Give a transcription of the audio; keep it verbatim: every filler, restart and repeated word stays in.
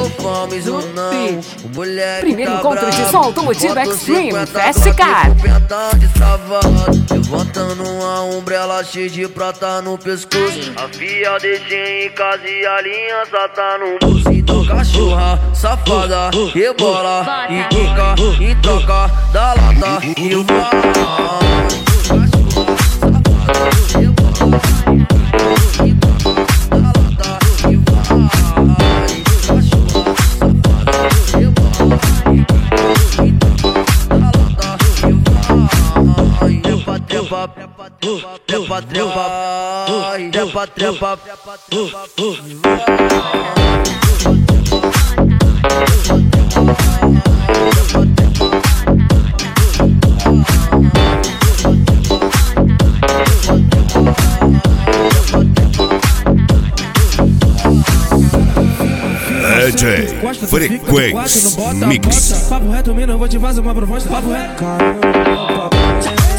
ou vamos ou não. O moleque Primeiro tá encontro de bravo, som automotivo bota o Extreme cinquenta Fast Car. pentão de savado, levantando uma umbrella cheia de prata no pescoço. A fia deixei em casa e a aliança tá no bolso. Então cachorra, safada, rebola e quica em troca da lata e o pau. Trepa, trepa, trepa, trepa, D J Frequência Mix. Papo reto, mina, eu vou te fazer uma proposta. Papo reto.